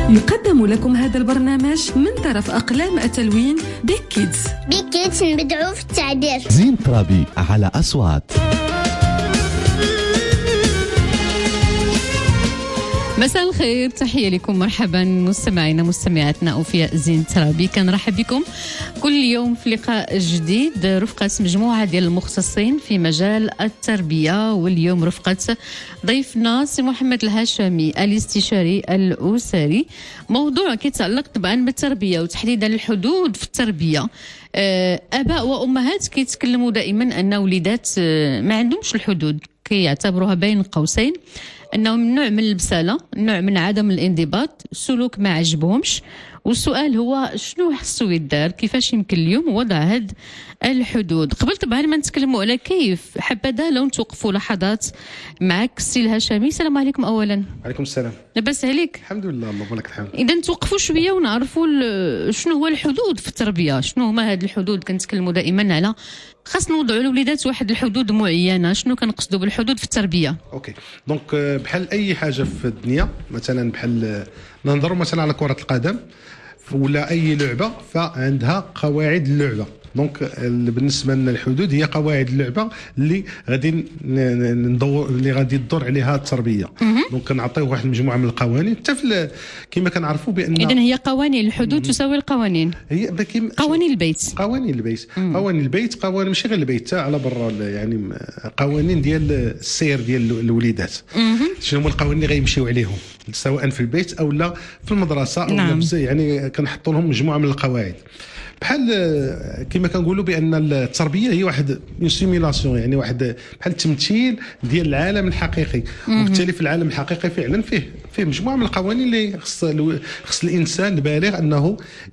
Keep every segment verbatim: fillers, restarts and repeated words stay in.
يقدم لكم هذا البرنامج من طرف أقلام التلوين بيك كيدز. بيك كيدز نبدعوا في التعبير. زين ترابي على أصوات. مساء الخير، تحية لكم، مرحبا مستمعينا مستمعاتنا أوفياء زين ترابي. كنرحب بكم كل يوم في لقاء جديد رفقة مجموعة ديال المختصين في مجال التربية، واليوم رفقة ضيفنا سي محمد الهاشمي الاستشاري الأسري. موضوع كيتعلق طبعا بالتربية وتحديدا الحدود في التربية. آباء وأمهات كيتكلموا دائما أن وليدات ما عندهمش الحدود، كيعتبروها بين قوسين أنهم نوع من البسالة، نوع من عدم الانضباط، سلوك ما عجبهمش. والسؤال هو شنو خصو يدار، كيفاش يمكن اليوم وضع هاد الحدود؟ قبل طبعا ما نتكلموا على كيف، حبذا لو نتوقفوا لحظات معك السي الهاشمي. السلام عليكم أولا. وعليكم السلام. لاباس عليك؟ الحمد لله، الله لك الحمد. إذا نتوقفوا شوية ونعرفوا شنو هو الحدود في التربية، شنو هما هاد الحدود؟ كنتكلموا دائما على خاص نوضعوا للوليدات واحد الحدود معينة، شنو كنقصدوا بالحدود في التربية؟ اوكي، دونك بحال أي حاجة في الدنيا، مثلا بحال ننظروا مثلا على كرة القدم ولا أي لعبة، فعندها قواعد اللعبة. دونك بالنسبه لنا الحدود هي قواعد اللعبه اللي غادي ندور اللي غادي تدور عليها التربيه. دونك كنعطيو واحد المجموعه من القوانين حتى كما كنعرفوا بان اذا هي قوانين الحدود تساوي القوانين. هي قوانين البيت قوانين البيت مم. قوانين البيت قوانين ماشي غير البيت، حتى على برا، يعني قوانين ديال السير ديال الوليدات. شنو هما القوانين اللي غيمشيو عليهم سواء في البيت او لا في المدرسه او نعم. يعني كنحطوا لهم مجموعه من القواعد، بحال كما كنقولوا بان التربيه هي واحد سيميلاسيون، يعني واحد بحال التمثيل ديال العالم الحقيقي. وبالتالي في العالم الحقيقي فعلا فيه فيه مجموعه من القوانين اللي خص خص الانسان البالغ انه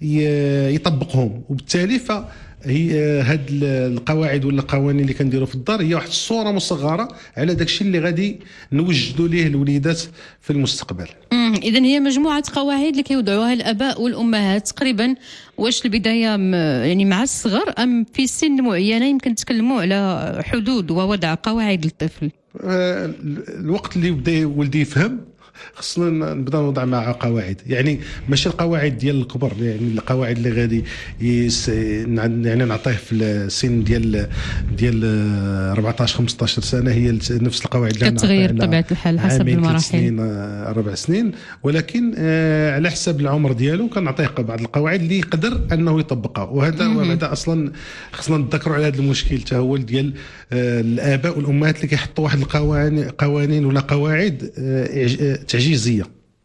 يطبقهم. وبالتالي ف هي هاد القواعد ولا القوانين اللي كنديروا في الدار هي واحد الصوره مصغره على داكشي اللي غادي نوجدوا ليه الوليدات في المستقبل. اذا هي مجموعه قواعد اللي كيوضعوها الاباء والامهات تقريبا. واش البدايه يعني مع الصغر ام في سن معينه يمكن تكلموا على حدود ووضع قواعد للطفل؟ آه الوقت اللي بدا ولدي يفهم خصنا نبدا نوضع مع قواعد، يعني ماشي القواعد ديال الكبر، يعني القواعد اللي غادي يس... يعني نعطيه في السن ديال ديال أربعطاش خمسطاش سنه هي نفس القواعد اللي كتغير بطبيعه الحال حسب المراحل، سنين اربع سنين، ولكن آه على حسب العمر ديالو كنعطيه بعض القواعد اللي يقدر انه يطبقها. وهذا وهذا اصلا خصنا نتذكروا على هذا المشكل حتى هو ديال آه الاباء والامهات اللي كيحطوا واحد القوانين قوانين ولا قواعد آه تعجيزيه.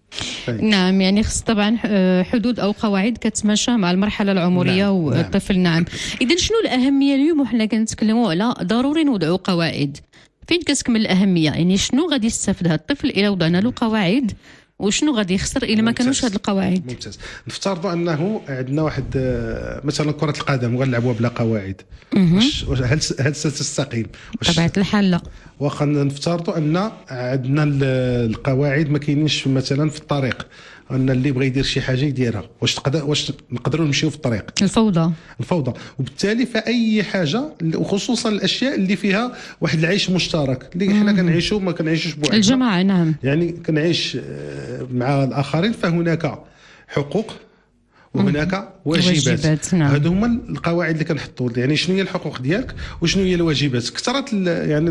نعم، يعني خص طبعا حدود او قواعد كتماشى مع المرحله العمريه. نعم. والطفل. نعم, نعم. اذا شنو الاهميه اليوم وحنا كنتكلموا على ضروري نوضعوا قواعد؟ فين كتكمل الاهميه؟ يعني شنو غادي يستافد هذا الطفل الا وضعنا له قواعد، وشنو غادي يخسر الا ما كانوش هاد القواعد؟ ممتاز. نفترضوا انه عندنا واحد مثلا كره القدم وغنلعبوها بلا قواعد، واش هل هل ستستقيم؟ بطبيعه الحال لا. واخا نفترضوا ان عندنا القواعد ما كاينينش مثلا في الطريق، ان اللي بغى يدير شي حاجه يديرها، واش تقدر واش نقدروا نمشيو في الطريق؟ الفوضى الفوضى. وبالتالي فاي حاجه وخصوصا الاشياء اللي فيها واحد العيش مشترك اللي حنا كنعيشوا ما كنعيشوش بوحدنا، الجماعه. نعم، يعني كنعيش مع الاخرين، فهناك حقوق وهناك واجبات, واجبات. نعم. هادو هما القواعد اللي كنحطوا، يعني شنو هي الحقوق ديالك وشنو هي الواجبات. كثرت يعني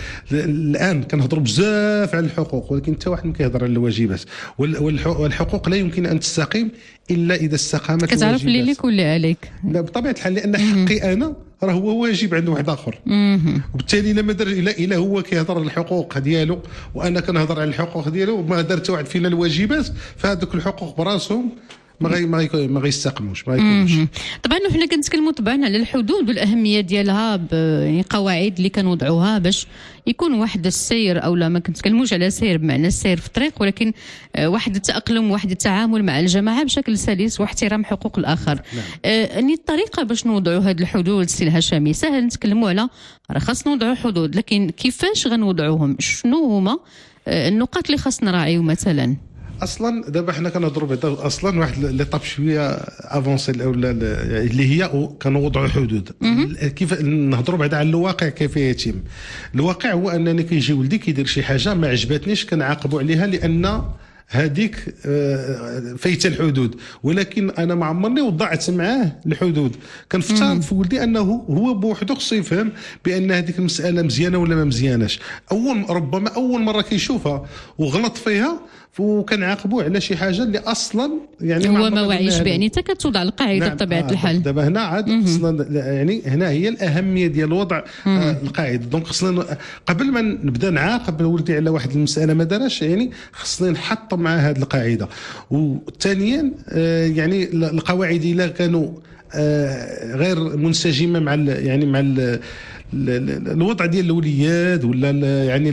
الان كنهضروا بزاف على الحقوق، ولكن حتى واحد ما كيهضر على الواجبات. والحقوق لا يمكن ان تستقيم الا اذا استقامت الواجبات. كتعرف اللي ليك واللي عليك. لا بطبيعه الحال، لان حقي انا راه هو واجب عند واحد اخر. وبالتالي الا ما دار الا الا هو كيهضر على الحقوق ديالو وانا كنهضر على الحقوق ديالو وما دار واحد فينا الواجبات، فهذوك الحقوق براسهم ما غي ما غي ما غيستقموش، ما غيكونوش. طبعا حنا كنتكلموا طبعا على الحدود والاهميه ديالها، يعني قواعد اللي كنوضعوها باش يكون واحد السير، او لا ما كنتكلموش على سير بمعنى السير في الطريق، ولكن واحد التاقلم، واحد التعامل مع الجماعه بشكل سلس واحترام حقوق الاخر. نعم. يعني الطريقه باش نوضعوا هذه الحدود السي الهاشمي سهل نتكلموا على راه خاص نوضعوا حدود، لكن كيفاش غنوضعوهم؟ شنو هما النقاط اللي خاص نراعيو مثلا؟ اصلا دابا حنا كنهضروا بعدا اصلا واحد ليطاب شويه افونسي اللي هي كنوضعوا حدود. كيف نهضروا بعدا على الواقع كيف يتم. الواقع هو انني كيجي ولدي كيدير شي حاجه ما عجبتنيش كنعاقبوا عليها، لان هذيك فايت الحدود، ولكن انا ما عمرني وضعت معاه الحدود. كنفترض في ولدي انه هو بوحدو خصو يفهم بان هذيك المساله مزيانه ولا ما مزياناش. اول ربما اول مره كيشوفها وغلط فيها وكنعاقبوه على شي حاجه اللي اصلا يعني هو ما واعيش بها. يعني انت كتوضع القاعده نعم. بطبيعه آه الحال. دابا هنا عاد خصنا يعني هنا هي الاهميه ديال وضع آه القاعده. دونك خصنا قبل ما نبدا نعاقب ولدي على واحد المساله ما دارش، يعني خصنا نحط مع هذه القاعده. وثانيا آه يعني القواعد الا كانوا آه غير منسجمه مع يعني مع ال الوضع ديال الوليد ولا يعني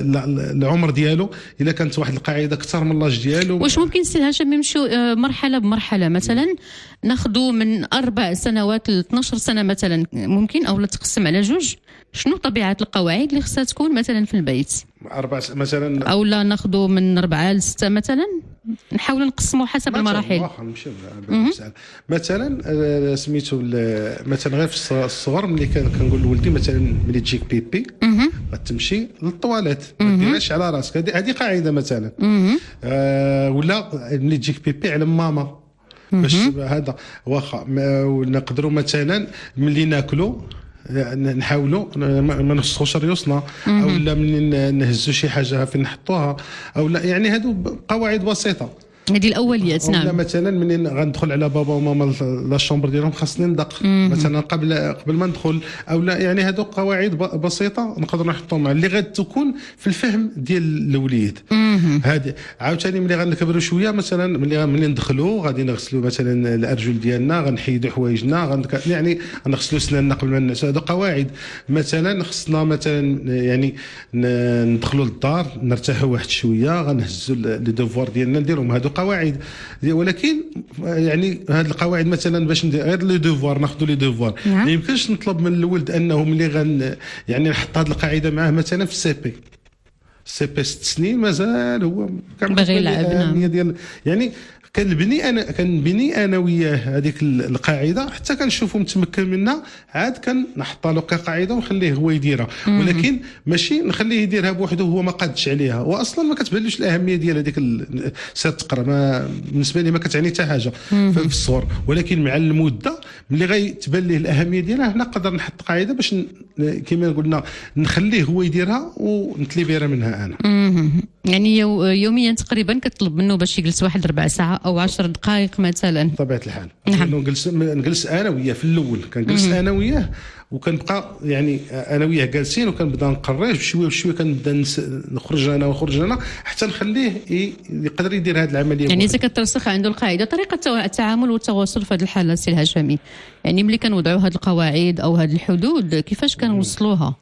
العمر ديالو، الا كانت واحد القاعده اكثر من لاج ديالو. واش ممكن سي هاشم يمشوا مرحله بمرحله؟ مثلا ناخذوا من اربع سنوات ل اثناش سنه مثلا، ممكن او لا تقسم على جوج؟ شنو طبيعه القواعد اللي خصها تكون مثلا في البيت؟ اربع مثلا، او لا ناخذوا من اربعه لسته مثلا، نحاولوا نقسموا حسب المراحل. مثلا مثلا سميتو مثلا غير في الصغر ملي كنقول لولدي مثلا ملي تجيك بيبي غتمشي للطواليت ما ديرهاش على راسك. هذه قاعده مثلا. آه ولا ملي تجيك بيبي على ماما باش هذا واخا. نقدروا مثلا ملي ناكلوا نحاولوا ما نوسخوش ريوسنا، او لا ملي نهزوا شي حاجه فين نحطوها، او لا يعني هادو قواعد بسيطه. هذه الاوليات. نعم. ولا مثلا منين غندخل على بابا وماما لا شومبر ديالهم خاصني ندق مثلا قبل قبل ما ندخل، او لا يعني هادو قواعد بسيطه نقدروا نحطوهم اللي غتكون في الفهم ديال الوليد. هذه عاوتاني ملي غنكبروا شويه مثلا ملي ملي ندخلوا غادي نغسلوا مثلا الارجل ديالنا، غنحيدوا حوايجنا، غنك... يعني غنغسلوا سناننا قبل ما ننعسوا. هادو قواعد. مثلا خصنا مثلا يعني ندخلوا للدار نرتاحوا واحد شويه، غنهزوا لي دوفوار ديالنا نديرهم. هادو قواعد. ولكن يعني هذه القواعد مثلا باش ندير غير لي دوفوار ناخذوا لي دوفوار، ما يمكنش نطلب من الولد انه ملي غن يعني نحط هذه القاعده معاه مثلا في السي بي السي بي ست سنين مازال هو باغي يلعب. ديال يعني كنبني انا كنبني انا وياه هذيك القاعده حتى كنشوفو متمكن منها، عاد كنحطها له كقاعده ونخليه هو يديرها. ولكن ماشي نخليه يديرها بوحده وهو ما قادش عليها، واصلا ما كتبانلوش الاهميه ديال هذيك سير تقرا. ما بالنسبه لي ما كتعني حتى حاجه في الصغر. ولكن مع المده ملي غيتبان ليه الاهميه ديالها هنا نقدر نحط قاعده باش كما قلنا نخليه هو يديرها ونتليبيرا منها انا. يعني يوميا تقريبا كتطلب منه باش يجلس واحد ربع ساعه او عشر دقائق مثلا بطبيعه الحال. نعم. نجلس نجلس انا وياه في الاول كنجلس انا وياه وكنبقى يعني انا وياه جالسين وكنبدا نقريه بشويه بشويه، كنبدا نخرج انا ونخرج انا حتى نخليه يقدر يدير هذه العمليه. يعني اذا كترسخ عنده القاعده طريقه التعامل والتواصل في هذه الحاله سي الهاشمي، يعني ملي كنوضعوا هذه القواعد او هذه الحدود كيفاش كنوصلوها؟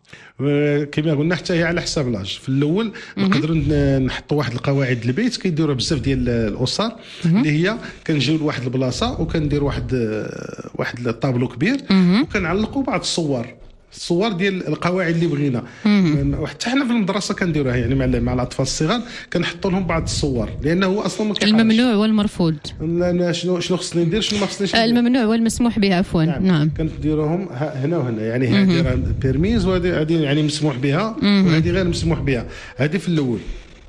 كما قلنا حتى هي على حساب لاج. في الاول نقدروا نحطوا واحد القواعد البيت كيديروها بزاف ديال الاسر اللي هي كنجيو لواحد البلاصه وكندير واحد واحد الطابلو كبير وكنعلقوا بعض الصور الصور ديال القواعد اللي بغينا. وحتى حنا في المدرسه كنديروها يعني مع مع الاطفال الصغار كنحطوا لهم بعض الصور، لانه هو اصلا ما كيعرفش الممنوع والمرفوض. لا شنو شنو خصني ندير شنو ما خصنيش ندير. الممنوع والمسموح به عفوا. نعم, نعم. كنديروهم هنا وهنا، يعني هذه راه بيرميز وهذه يعني مسموح بها وهذه غير مسموح بها. هذه في الاول.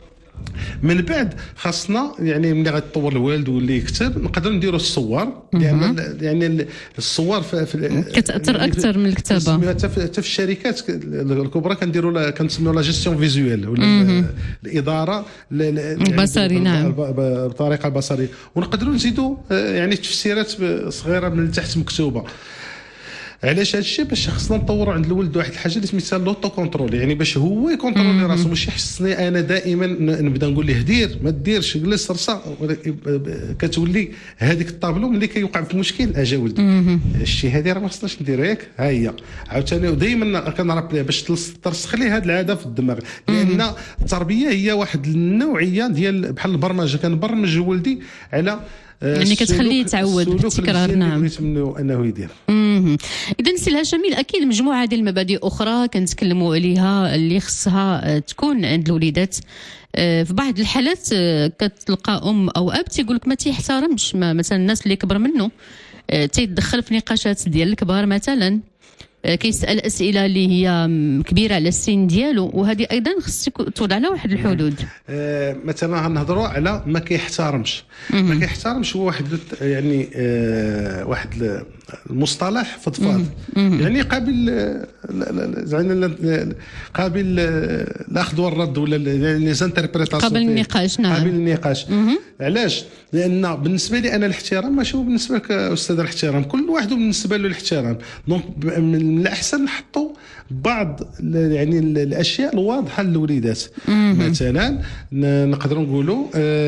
من بعد خاصنا يعني ملي غيتطور الوالد واللي يكتب نقدروا نديروا الصور، لان يعني الصور في كتاثر يعني اكثر من الكتابه. حتى في الشركات الكبرى كنديروا كنسميوها لا جيستيون فيزوال ولا الاداره البصري. يعني نعم بطريقه البصريه. ونقدروا نزيدوا يعني تفسيرات صغيره من تحت مكتوبه. علاش هذا الشيء؟ باش خصنا نطوروا عند الولد واحد الحاجه اللي سميتها لوطو كونترول، يعني باش هو يكونترولي راسو، ماشي يحسني انا دائما نبدا نقول له دير ما ديرش جلس رصا. كتولي هذيك الطابلو ملي كيوقع في مشكل اجا ولدي الشيء هذه راه ما خصناش ندير ياك ها هي عاوتاني. ودائما كنربي باش ترسخ ليه هذه العاده في الدماغ، لان التربيه هي واحد النوعيه ديال بحال البرمجه. كنبرمج ولدي على يعني كتخليه يتعود بالتكرار. نعم نتمنوا انه يدير. اذا سي الهاشمي اكيد مجموعه ديال المبادئ اخرى كنتكلموا عليها اللي خصها تكون عند الوليدات. في بعض الحالات كتلقى ام او اب تيقول لك ما تيحترمش مثلا الناس اللي كبر منه، تيدخل في نقاشات ديال الكبار مثلا، كيسال اسئله اللي هي كبيره على السن ديالو، وهذه ايضا خصك توضع لها واحد الحدود. آه مثلا غنهضروا على ما كيحترمش ما كيحترمش هو واحد يعني آه واحد المصطلح فضفاض، يعني قابل زعما قابل الاخذ والرد ولا لي زانتربريتاسيون، قابل النقاش. نعم قابل النقاش. علاش؟ لان بالنسبه لي انا الاحترام ماشي هو بالنسبه لك استاذ الاحترام، كل واحد بالنسبه له الاحترام. دونك من الاحسن نحطوا بعض يعني الاشياء الواضحه للوليدات. مثلا نقدروا نقولوا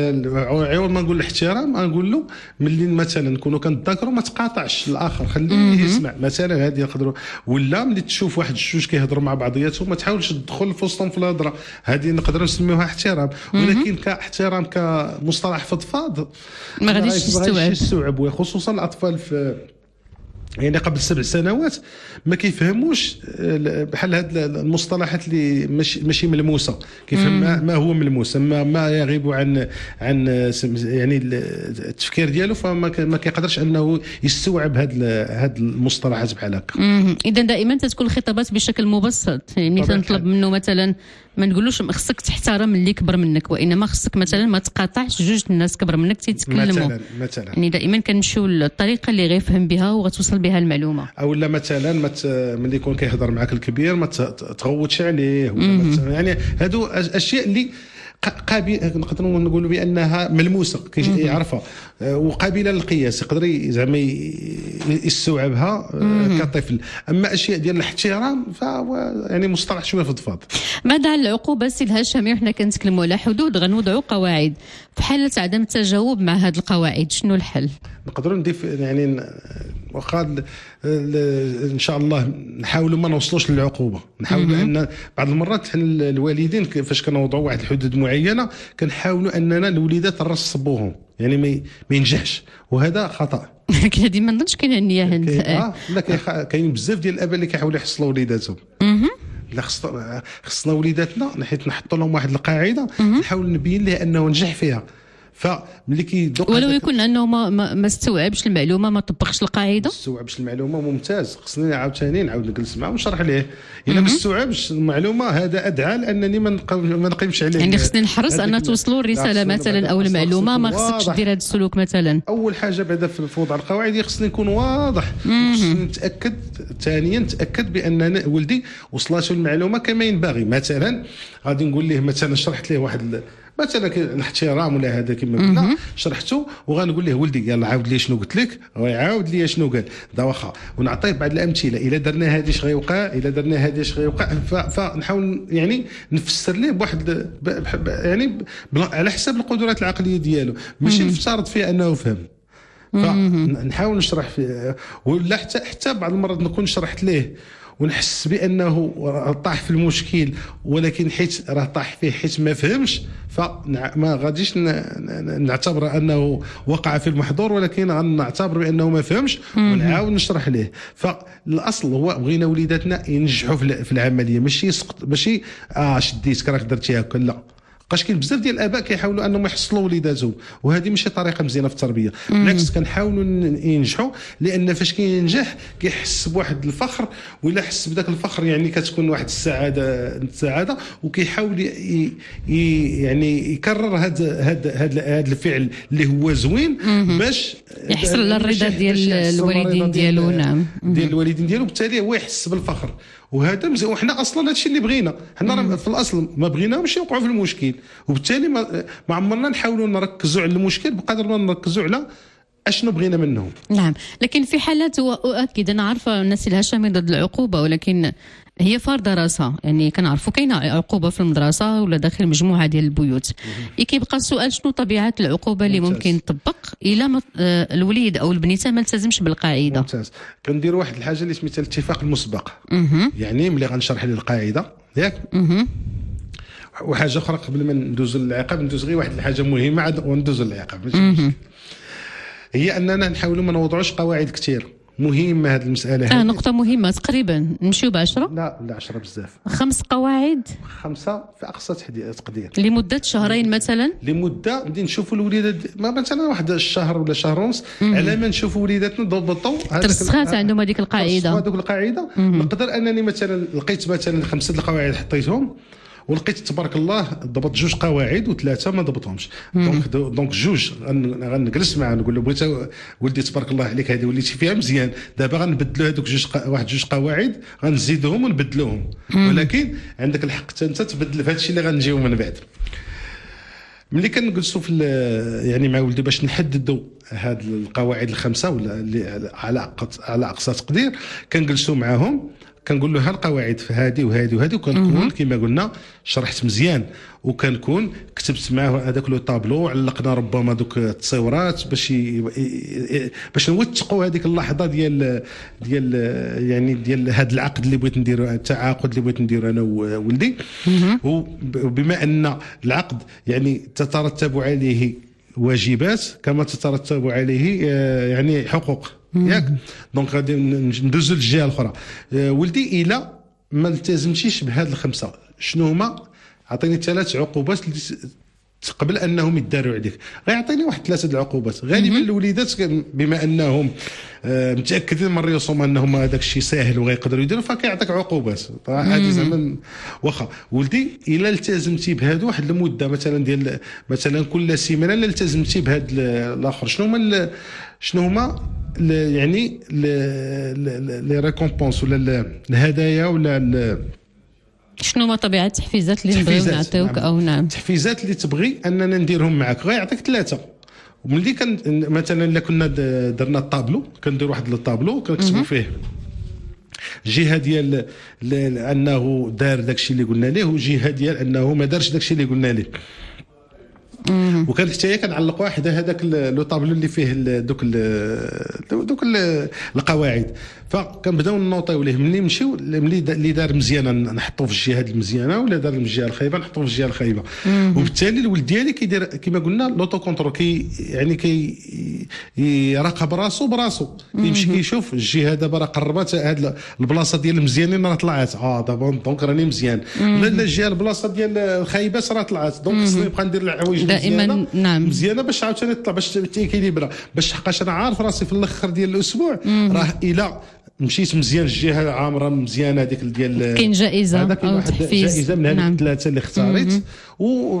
عوض ما نقول الاحترام نقول له ملي مثلا نكونوا كنتذاكروا ما تقاطعش الاخر، خليه يسمع مثلا. هذه نقدروا، ولا ملي تشوف واحد الجوج كيهضروا مع بعضياتهم ما تحاولش تدخل في وسطهم في الهضره، هذه نقدروا نسميوها احترام. ولكن كاحترام كمصطلح فضفاض ما غاديش يستوعب، وخصوصا الاطفال في يعني قبل سبع سنوات ما كيفهموش بحال هاد المصطلحات اللي ماشي ماشي ملموسه. كيفهم ما, ما هو ملموس، ما, ما يغيب عن عن يعني التفكير ديالو، فما ما كيقدرش انه يستوعب هاد هاد المصطلحات بحال هكا. اذا دائما تتكون الخطابات بشكل مبسط، يعني تنطلب منه مثلا ما نقولوش خصك تحترم اللي كبر منك، وانما خصك مثلا ما تقاطعش جوج الناس كبر منك تيتكلموا مثلا مثلا يعني دائما كنمشيو للطريقه اللي غيفهم بها وغتوصل بها المعلومه. او لا مثلا مت... ملي يكون كيهضر معك الكبير ما تغوتش عليه، ولا مت... يعني هادو اشياء اللي قابل نقدروا نقولوا بانها ملموسه كيعرفها وقابله للقياس، يقدر زعما يستوعبها كطفل. اما اشياء ديال الاحترام فهو يعني مصطلح شويه فضفاض. ماذا عن العقوبه سي الهاشمي؟ وحنا كنتكلموا على حدود، غنوضعوا قواعد في حاله عدم التجاوب مع هذه القواعد. شنو الحل؟ نقدروا نضيف يعني واخا ان شاء الله نحاولوا ما نوصلوش للعقوبه، نحاولوا ان بعض المرات الوالدين فاش كنوضعوا واحد الحدود معينه كنحاولوا اننا الوليدات نرصبوهم يعني ما ينجحش، وهذا خطا. لكن هذه ما نظنش كاينه النيه هند. اه لا كاين بزاف ديال الاباء اللي كيحاولوا يحصلوا وليداتهم. لا خصنا خصنا وليداتنا حيت نحطوا لهم واحد القاعده نحاول نبين لها انه نجح فيها. فملي كيدوق ولو يكون انه ما ما استوعبش المعلومه، ما طبقش القاعده، ما استوعبش المعلومه ممتاز، خصني عاوتاني نعاود نجلس معاه ونشرح ليه. الا ما استوعبش المعلومه هذا ادعى لانني ما ما نقيمش عليه. يعني خصني نحرص ان توصلوا الرساله مثلا او المعلومه، ما خصكش دير هذا السلوك مثلا. اول حاجه بعدا في وضع القواعد خصني نكون واضح، خصني نتاكد. ثانيا نتاكد بان ولدي وصلاته المعلومه كما ينبغي. مثلا غادي نقول ليه مثلا شرحت ليه واحد مثلا الاحترام ولا هذا كما قلنا شرحته، وغنقول له ولدي يلا عاود لي شنو قلت لك، ويعاود لي شنو قال دا واخا، ونعطيه بعض الامثله. الا درنا هذه اش غيوقع، الا درنا هذه اش غيوقع. فنحاول يعني نفسر ليه بواحد يعني على حسب القدرات العقليه ديالو، ماشي نفترض فيه انه فهم. فنحاول نشرح فيه، ولا حتى حتى بعض المرات نكون شرحت ليه ونحس بانه طاح في المشكل، ولكن حيت راه طاح فيه حيت ما فهمش، فما غاديش نعتبر انه وقع في المحظور، ولكن غنعتبر بانه ما فهمش ونعاود نشرح ليه. فالاصل هو بغينا وليداتنا ينجحوا في العمليه، ماشي يسقط، ماشي اه شديتك راك درتي هكا، لا. بقاش كاين بزاف ديال الاباء كيحاولوا انهم يحصلوا وليداتهم، وهذه ماشي طريقه مزيانه في التربيه. بالعكس كنحاولوا ينجحوا، لان فاش كينجح كيحس بواحد الفخر، ولا حس بداك الفخر يعني كتكون واحد السعاده السعاده وكيحاول يعني يكرر هذا هذا هذا الفعل اللي هو زوين باش يحصل على الرضا ديال الوالدين ديالو. نعم ديال الوالدين ديالو، بالتالي هو يحس بالفخر، وهذا مزيان. وحنا اصلا هذا الشيء اللي بغينا، حنا في الاصل ما بغيناهمش يوقعوا في المشكل، وبالتالي ما, ما عمرنا نحاولوا نركزوا على المشكل بقدر ما نركزوا على اشنو بغينا منهم. نعم، لكن في حالات واكيد انا عارفه الناس الهاشمي ضد العقوبه، ولكن هي فار راسها، يعني كنعرفوا كاينه عقوبه في المدرسه ولا داخل مجموعه ديال البيوت. كيبقى السؤال شنو طبيعه العقوبه اللي ممكن تطبق الا ما الوليد او البنيته ما التزمش بالقاعده. ممتاز. كنديروا واحد الحاجه اللي سميتها الاتفاق المسبق. يعني ملي غنشرح لي القاعده ياك، وحاجه اخرى قبل ما ندوزو للعقاب، ندوز غير واحد الحاجه مهمه عاد وندوزو للعقاب. هي اننا نحاولوا ما نوضعوش قواعد كثير، مهمه هذه المساله هذه. اه نقطه مهمه تقريبا نمشيو بعشرة. لا لا عشرة بزاف. خمس قواعد خمسه في اقصى تقدير لمده شهرين مثلا. لمده بدي نشوفوا الوليدات ما مثلا واحد الشهر ولا شهر ونص على ما نشوفوا وليداتنا ضبطوا ترسخات عندهم هذيك القاعده هذوك القاعده. نقدر انني مثلا لقيت مثلا خمسه القواعد حطيتهم ولقيت تبارك الله ضبط جوج قواعد وثلاثه ما ضبطهمش. دونك دونك جوج غنجلس معاه نقول له بغيت ولدي تبارك الله عليك هذه وليتي فيها مزيان، دابا غنبدلوا هذوك جوج واحد جوج قواعد غنزيدوهم ونبدلوهم، ولكن عندك الحق حتى انت تبدل في هذا الشيء اللي غنجيو من بعد. ملي كنجلسوا في يعني مع ولدي باش نحددوا هاد القواعد الخمسه ولا اللي على على اقصى تقدير، كنجلسوا معاهم كنقول له ها القواعد في هذه وهذه وهذه، وكنكون كما قلنا شرحت مزيان، وكنكون كتبت معاه هذاك لو طابلو، علقنا ربما دوك التصويرات باش ي... باش نوثقوا هذيك اللحظه ديال ديال يعني ديال هذا العقد اللي بغيت نديرو، التعاقد اللي بغيت نديرو انا وولدي. وبما ان العقد يعني تترتب عليه واجبات كما تترتب عليه يعني حقوق ياك، دونك غادي ندوزو للجهه الاخرى. ولدي الى ما التزمتيش بهاد الخمسه شنو هما، عطيني ثلاث عقوبات اللي قبل انهم يداروا عليك. غيعطيني واحد ثلاثه العقوبات. غالبا الوليدات بما انهم متاكدين من ريوسهم انهم هذاك الشيء ساهل وغيقدروا يديروا فكيعطيك عقوبات. هذه زعما واخا ولدي الا التزمتي بهذا واحد المده مثلا ديال مثلا كل سيمانه الا التزمتي بهذا الاخر شنو هما شنو هما يعني لي ريكومبونس ولا الهدايا ولا شنو ما طبيعه التحفيزات اللي نبغيو نعطيوك او نعم التحفيزات اللي تبغي اننا نديرهم معك. غيعطيك ثلاثه. وملي كان مثلا الا كنا درنا الطابلو كندير واحد الطابلو كنكتبوا فيه جهه ديال انه دار داكشي اللي قلنا ليه وجهه ديال انه ما دارش داكشي اللي قلنا ليه. وكان حتى هي كنعلق واحد هذاك لو طابلو اللي فيه دوك دوك القواعد، فكنبداو نوطيو ليه ملي نمشيو ملي اللي دار مزيان نحطوه في الجهه المزيانه ولا دار الجهه الخايبه نحطوه في الجهه الخايبه. وبالتالي الولد ديالي كيدير كما قلنا لوطو كونترول كي يعني كي يراقب راسو براسو، كيمشي كيشوف الجهه دابا راه قربات هاد البلاصه ديال المزيانين راه طلعت اه دابا دونك راني مزيان، لا لا الجهه البلاصه ديال الخايبات راه طلعت دونك خصني نبقى ندير الحوايج دائما نعم مزيانه باش عاوتاني تطلع باش تيكيليبرا باش حقاش انا عارف راسي في الاخر ديال الاسبوع راه الى مشيت مزيان الجهه عامره مزيانه هذيك ديال كاين جائزه او تحفيز جائزه من هذوك نعم. الثلاثه اللي اختاريت و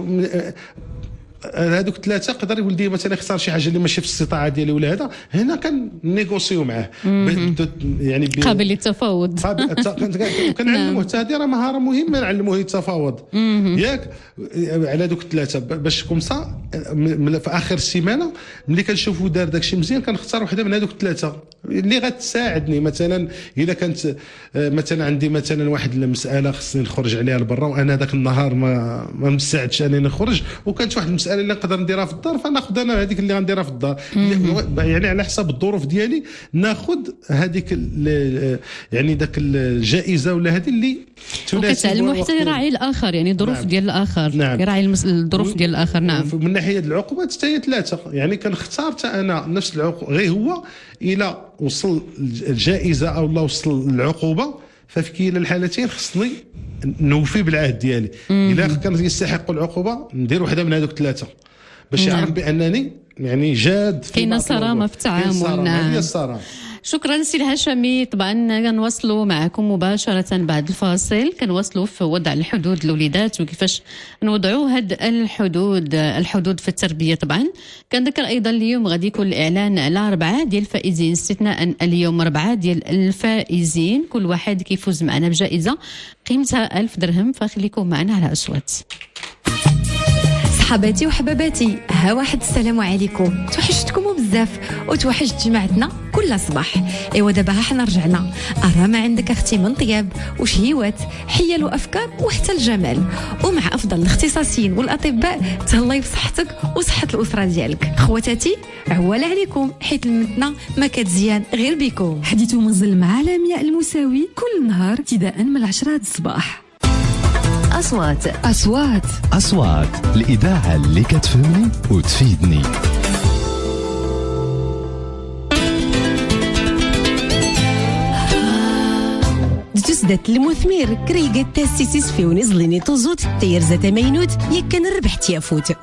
هذوك الثلاثه قدر ولدي مثلا يختار شي حاجه اللي ماشي في الاستطاعه ديالي ولا هذا هنا كنيغوسيو معاه يعني قابل للتفاوض وكنعلموه حتى هذه راه مهاره مهمه نعلموه يتفاوض ياك على هذوك الثلاثه باش كومسا في اخر السيمانه ملي كنشوفوا دار داكشي مزيان كنختار وحده من هذوك الثلاثه اللي غتساعدني. مثلا الا كانت مثلا عندي مثلا واحد المساله خصني نخرج عليها لبرا وانا ذاك النهار ما ما مستعدش انني نخرج وكانت واحد المساله اللي نقدر نديرها في الدار فناخذ انا هذيك اللي غنديرها في الدار يعني على حسب الظروف ديالي ناخذ هذيك يعني ذاك الجائزه ولا هذه اللي وكتعلموا حتى يراعي الاخر يعني ظروف نعم. ديال الاخر نعم. يراعي الظروف ديال الاخر نعم. من ناحيه العقوبات حتى هي ثلاثه يعني كنختار حتى انا نفس العقوبه غير هو الى وصل الجائزه او لا وصل العقوبه ففي كلا الحالتين خصني نوفي بالعهد ديالي. الا كان يستحق العقوبه ندير وحده من هذوك الثلاثه باش يعرف بانني يعني جاد كاينه صرامه في التعامل. نعم الصرامه. شكرا سي الهاشمي. طبعا كنواصلوا معكم مباشره بعد الفاصل كنواصلوا في وضع الحدود للوليدات وكيفاش نوضعوا هاد الحدود الحدود في التربيه. طبعا كنذكر ايضا اليوم غادي يكون الاعلان على اربعه ديال الفائزين استثناء اليوم اربعه ديال الفائزين كل واحد كيفوز معنا بجائزه قيمتها ألف درهم فخليكم معنا على اصوات. صحباتي وحباباتي ها واحد السلام عليكم. توحشتكم بزاف وتوحشت جماعتنا كل صباح. ايوا دابا ها حنا رجعنا راه ما عندك اختي من طياب وشهيوات حيل وافكار وحتى الجمال ومع افضل الاختصاصيين والاطباء تهلاي بصحتك وصحه الاسره ديالك. خواتاتي عوال عليكم حيت المتنا ما كتزيان غير بكم. حديث منزل مع لمياء المساوي كل نهار ابتداء من العشرة الصباح. أصوات أصوات أصوات الإذاعة اللي كتفهمني وتفيدني. تسدات المثمر كريقة تاسيسيس في ونزليني توزوت تير زات مينوت يكن ربح تيافوت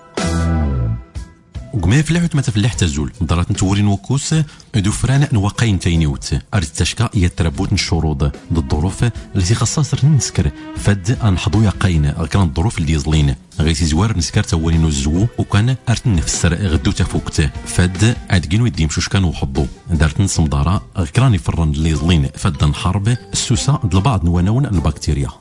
وقما فلاحوت ما تفلح تزول نظرات نتورين وكوس دو فران نواقين تينيوت ارد تشكا هي التربوت الشروط ضد الظروف التي خاصها سر نسكر فد انحضو يقين كان الظروف اللي يزلين غيتي زوار نسكر تولين الزو وكان ارت نفسر غدو تفوكت فد عدكين ويدي مشوش كانوا وحضو دارت نصم دارا كراني فرن اللي يزلين فد نحارب السوسه د البعض نوانون البكتيريا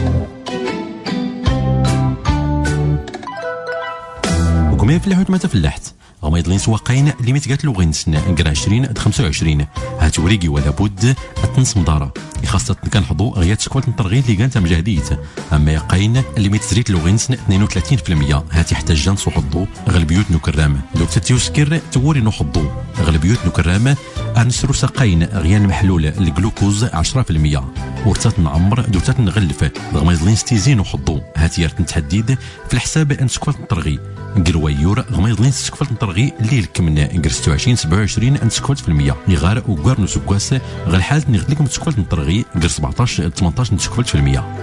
وكما يفلحوت ما تفلحت غما يضلين سواقين اللي متقات له غنسنا نقرا عشرين د خمسة وعشرين هاتوريكي ولا بد التنص مدارة خاصة كنحضو غيات شكوات نطرغيت اللي كانت مجاهديت اما يقين اللي متزريت له غنسنا اثنين وثلاثين بالمئة هاتي حتى جانس وحضو غل بيوت نكرامه لو تتيوسكر توري نحضو غل بيوت نكرامه انسرو ساقين غيان محلول الجلوكوز عشرة بالمئة ورتات نعمر دوتات نغلف غما يضلين ستيزين وحضو هاتي يرت نتحديد في الحساب ان شكوات نطرغي قرويور غما يضلين سكفلت نطرغي الليل كمنا نقر ستة وعشرين سبعة وعشرين عند سكفلت في المية يغار وقار نسكواس غير حالة نغد لكم سكفلت نطرغي نقر سبعطاش ثمنطاش نسكفلت في المية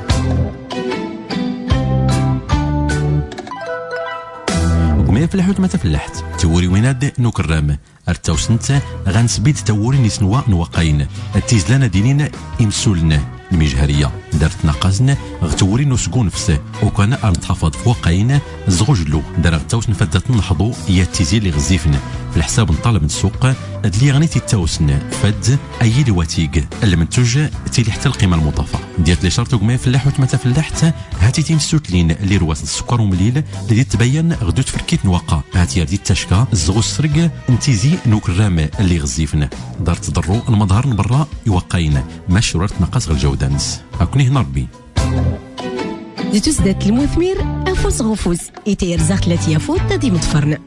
وما يفلحوت ما تفلحت توري ويناد نوكرام ارتاو سنت غنسبيد توري نسنوا نواقين التيزلانة دينينا امسولنا المجهريه دارت ناقزنا غتوري نسكو نفسه وكان ارتحفظ فوقين زغجلو دار غتاوس نفدات نحضو هي التيزي اللي غزيفنا في الحساب نطالب نسوق اللي غنيتي تاوسنا فد اي لواتيق المنتوج تيلي حتى القيمه المضافه ديال لي شرط وما فلاحوت ما تفلحت هاتي تيمسوتلين اللي رواس السكر ومليل اللي تبين غدو تفركيت نواقع هاتي ردي التشكا الزغو السرق نتيزي نوكرام اللي غزيفنا دارت ضرو المظهر برا يوقينا ماشي ورات نقص الجودانس اكوني هنا ربي دي تسدات المثمر انفوس غفوز يتير زاخ لا يفوت تدي متفرن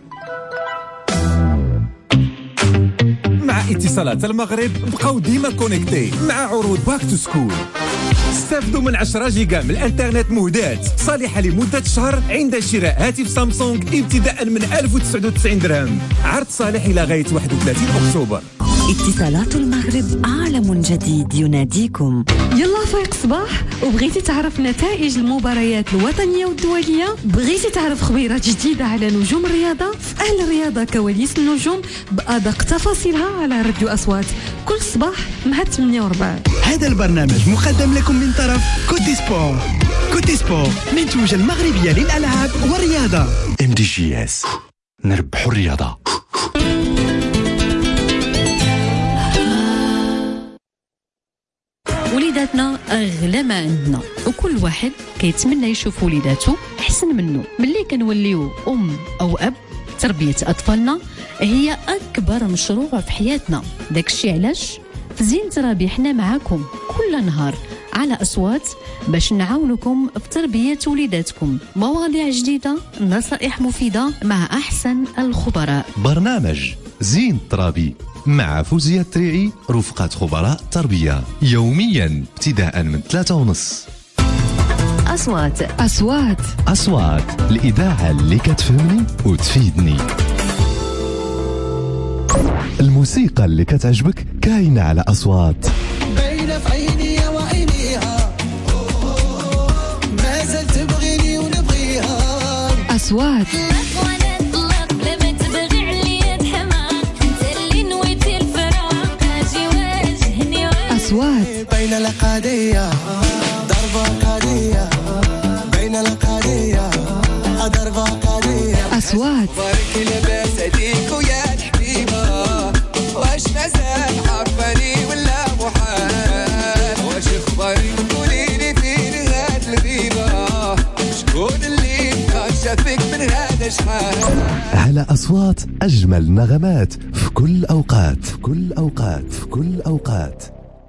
مع اتصالات المغرب بقاو ديما كونيكتي مع عروض باك تو سكول استافدوا من عشرة جيجا من الانترنت مهدات صالحه لمده شهر عند شراء هاتف سامسونج ابتداء من ألف وتسعة وتسعين درهم عرض صالح الى غايه واحد وثلاثين اكتوبر اتصالات المغرب عالم جديد يناديكم يلا فايق صباح وبغيتي تعرف نتائج المباريات الوطنية والدولية بغيتي تعرف خبيرات جديدة على نجوم الرياضة في أهل الرياضة كواليس النجوم بأدق تفاصيلها على راديو أصوات كل صباح مع ثمانية وربع. هذا البرنامج مقدم لكم من طرف كوتي سبور. كوتي سبور منتوجة المغربية للألعاب والرياضة. ام دي جي اس نربحوا الرياضة. وليداتنا أغلى ما عندنا وكل واحد كيتمنى يشوف وليداته أحسن منه. ملي كنوليو أم أو أب تربية أطفالنا هي أكبر مشروع في حياتنا. داكشي علاش في زين ترابي حنا معاكم كل نهار على أصوات باش نعاونكم في تربية وليداتكم. مواضيع جديدة نصائح مفيدة مع أحسن الخبراء. برنامج زين ترابي مع فوزية التريعي رفقة خبراء تربية يوميا ابتداء من ثلاثة ونص. أصوات أصوات أصوات الإذاعة اللي كتفهمني وتفيدني. الموسيقى اللي كتعجبك كاينة على أصوات. باينة في عيني وعينيها ما زلت تبغيني ونبغيها. أصوات أصوات بين القضية ضربة قضية بين القضية ضربة قضية. أصوات بارك لباس هديك ويا الحبيبة واش مازال عرفاني ولا محال واش اخبارك قوليلي فين هاد الغيبة شكون اللي كان شافك من هذا شحال. على أصوات أجمل نغمات في كل أوقات في كل أوقات في كل أوقات.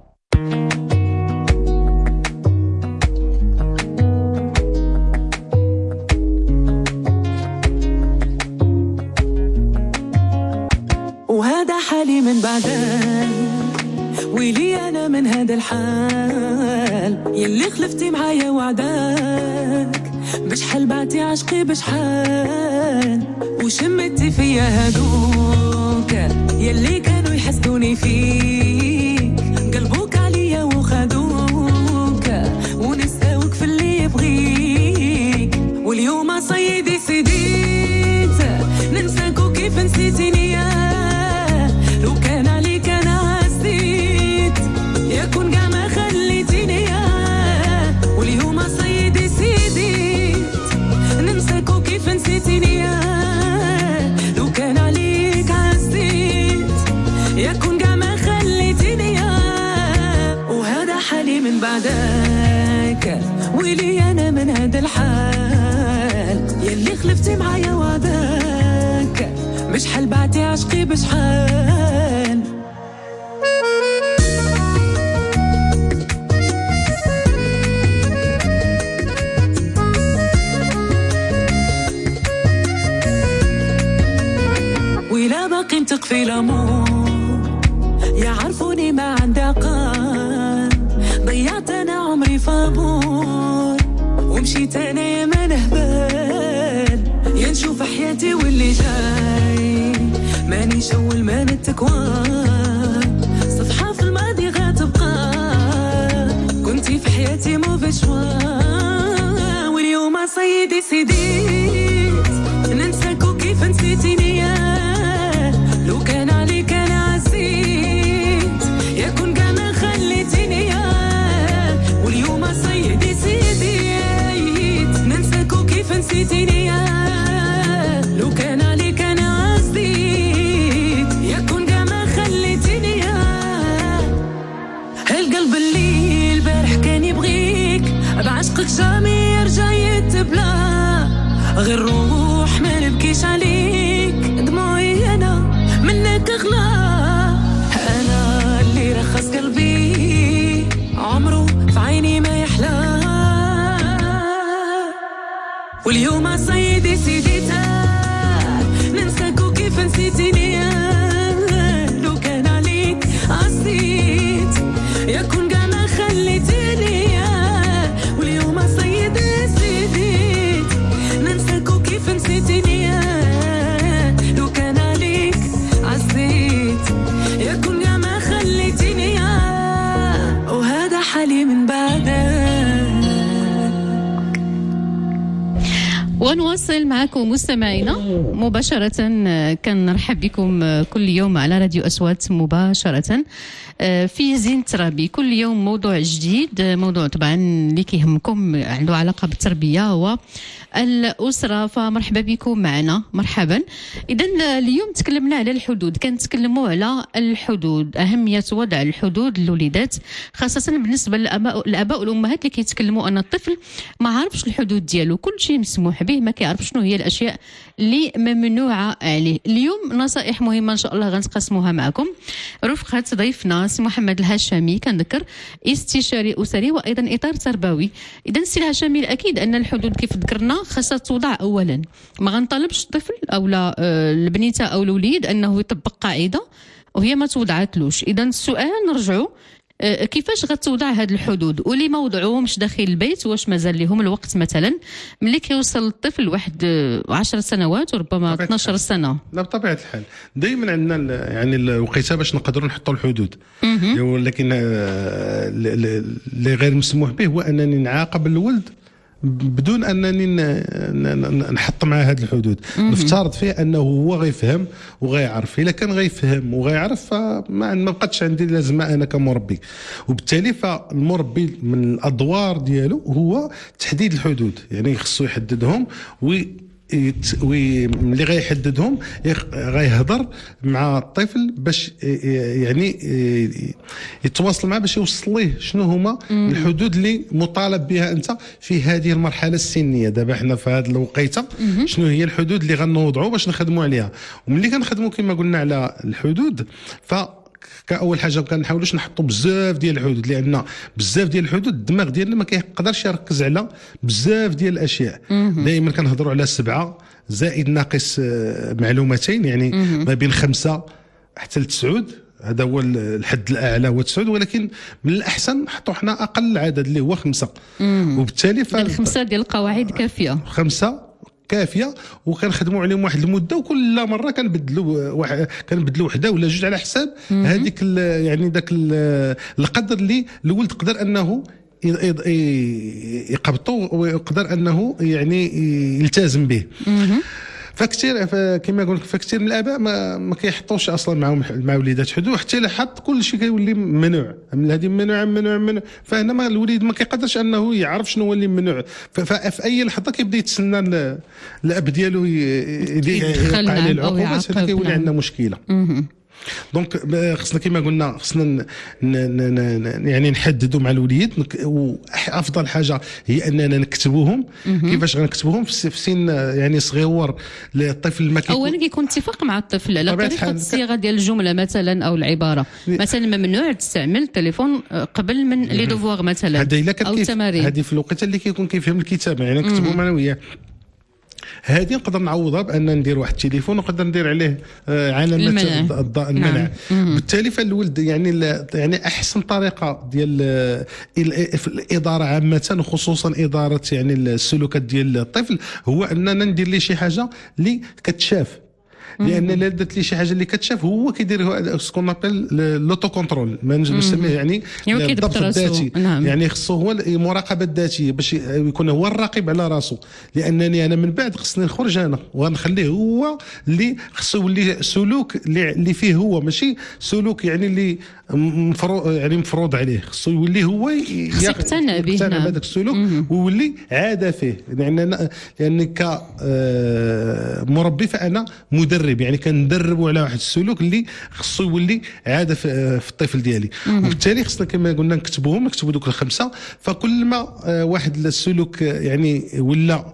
وهذا حالي من بعدك ويلي أنا من هذا الحال يلي خلفتي معايا وعداك بشحال بعتي عشقي بشحال وشمتي فيا هادوك يلي كانوا يحسدوني فيك قلبوك عليا وخدوك بعدك. ويلي انا من هذا الحال يلي خلفتي معايا وعدك، بشحال بعتي عشقي بشحال. ولا باقي متقفي الامور يعرفوني ما عندي عقل، ضيعت انا عمري فابور ومشيت انا يا ما نهبال. يا نشوف حياتي واللي جاي ماني شول ما نتكوان، صفحة في الماضي غتبقى كنتي في حياتي موفي شوا. واليوم سيدي سيديت ننساك وكيف نسيتيني يا لو كان عليك انا عزيت يا كون كما خليتيني يا. واليوم سيدي سيديت ننساك وكيف نسيتيني يا لو كان عليك انا عزيت يا كون كما خليتيني يا. هالقلب اللي البارح كان يبغيك بعشقك جامي يرجع يتبلى، غير روح ما نبكيش عليك دموعي انا منك اغلى. انا اللي رخص قلبي عمره في عيني ما يحلى. واليوم سيدي سيديتك ننساك وكيف نسيتيني لو كان عليك عصيت يكون كما خليتيني. واليوم سيدي سيديت ننساك وكيف نسيتيني لو كان عليك عصيت يكون كما خليتيني. وهذا حالي من بعدك. ونواصل معكم مستمعينا مباشرة. كنرحب بكم كل يوم على راديو أصوات مباشرة في زين ترابي. كل يوم موضوع جديد، موضوع طبعا اللي كيهمكم عنده علاقة بالتربية هو الأسرة، فمرحبا بكم معنا. مرحبا. إذن اليوم تكلمنا على الحدود، كنتكلموا على الحدود، أهمية وضع الحدود للوليدات خاصة بالنسبة للآباء والأمهات اللي كيتكلموا أن الطفل ما عارفش الحدود ديالو، كل شيء مسموح به، ما كيعرف شنو هي الأشياء اللي ممنوعة عليه. اليوم نصائح مهمة إن شاء الله غنتقاسموها معكم رفقة ضيفنا سي محمد الهاشمي، كنذكر استشاري أسري وأيضا إطار تربوي. إذن سي الهاشمي، الأكيد أن الحدود كيف ذكرنا خاصها توضع اولا، ما غنطالبش الطفل او لا البنيته او الوليد انه يطبق قاعده وهي ما توضعتلوش. اذا السؤال نرجعوا كيفاش غتوضع هذه الحدود، واللي ما وضعوهمش داخل البيت واش مازال لهم الوقت مثلا ملي كيوصل الطفل واحد عشر سنوات وربما اثناش سنه؟ لا بطبيعه الحال دائما عندنا يعني الوقيته باش نقدروا نحطوا الحدود، ولكن اللي غير مسموح به هو انني نعاقب الولد بدون انني نحط معاه هذه الحدود. نفترض فيه انه هو غيفهم وغيعرف. الا كان غيفهم وغيعرف فما ما بقاتش عندي لازمه انا كمربي، وبالتالي فالمربي من الادوار ديالو هو تحديد الحدود، يعني خصو يحددهم و واللي غيحددهم غيهضر مع الطفل باش يعني يتواصل معه باش يوصل ليه شنو هما الحدود اللي مطالب بها انت في هذه المرحله السنيه. دابا حنا في هذه الوقيته شنو هي الحدود اللي غنوضعوا باش نخدموا عليها. وملي كنخدموا كما قلنا على الحدود ف كأول حاجه ما كنحاولوش نحطوا بزاف ديال الحدود، لان بزاف ديال الحدود الدماغ ديالنا ما كيقدرش يركز على بزاف ديال الاشياء. دائما كنهضروا على سبعه زائد ناقص معلوماتين، يعني ما بين خمسه حتى لتسعود، هذا هو الحد الاعلى هو تسعود، ولكن من الاحسن نحطوا حنا اقل عدد اللي هو خمسه. وبالتالي فالخمسه ديال القواعد كافيه، خمسه كافيه، وكنخدموا عليهم واحد المده، وكل مره كنبدلوا واحد كنبدلوا وحده ولا جوج على حساب هذيك يعني ذاك القدر اللي الولد قدر انه يقبطوا ويقدر انه يعني يلتزم به. فكثير كما قلت فكثير من الاباء ما ما كيحطوش اصلا معهم مع وليدات حدود، حتى الا حط كل شيء كيولي ممنوع، من هذه ممنوع ممنوع ممنوع. فهنا ما الوليد ما كيقدرش انه يعرف شنو هو اللي ممنوع، ففي اي لحظه كيبدا يتسنى الاب ديالو يوقع عليه العقوبات، هذا كيولي عندنا مشكله. دونك خصنا كما قلنا خصنا يعني نحددوا مع الوليد، وافضل حاجه هي اننا نكتبوهم. كيفاش غنكتبوهم في سن يعني صغيور للطفل ما كيكون اولا كيكون اتفاق مع الطفل على طريقه الصياغه ديال الجمله مثلا او العباره. مثلا ممنوع تستعمل التليفون قبل من لي دوفوار مثلا او التمارين. هذه في الوقت اللي كيكون كيفهم الكتابه يعني نكتبوا معنا وياه. هذه نقدر نعوضها بان ندير واحد التليفون ونقدر ندير عليه علامه المنع, المنع. نعم. بالتالي فالولد يعني يعني احسن طريقه ديال الاداره عامه وخصوصا اداره يعني السلوكات ديال الطفل هو اننا ندير ليه شي حاجه اللي كتشاف، لان الا درت لي شي حاجه اللي كتشاف هو كيدير سكون ابل لوتو كونترول ما نسميه يعني الضبط الذاتي. نعم. يعني خصو هو المراقبه الذاتيه باش يكون هو الراقب على راسه، لانني انا من بعد خصني نخرج انا ونخليه هو اللي خصو يولي سلوك اللي فيه هو، ماشي سلوك يعني اللي مفروض يعني مفروض عليه، خصو يولي هو يقتنع به بهذاك السلوك ويولي عاده فيه. لان لان كمربي فانا مدرب يعني كندربوا على واحد السلوك اللي خصو يولي عاده في الطفل ديالي. وبالتالي خصنا كما قلنا نكتبوهم نكتبوا دوك الخمسه، فكل ما واحد السلوك يعني ولا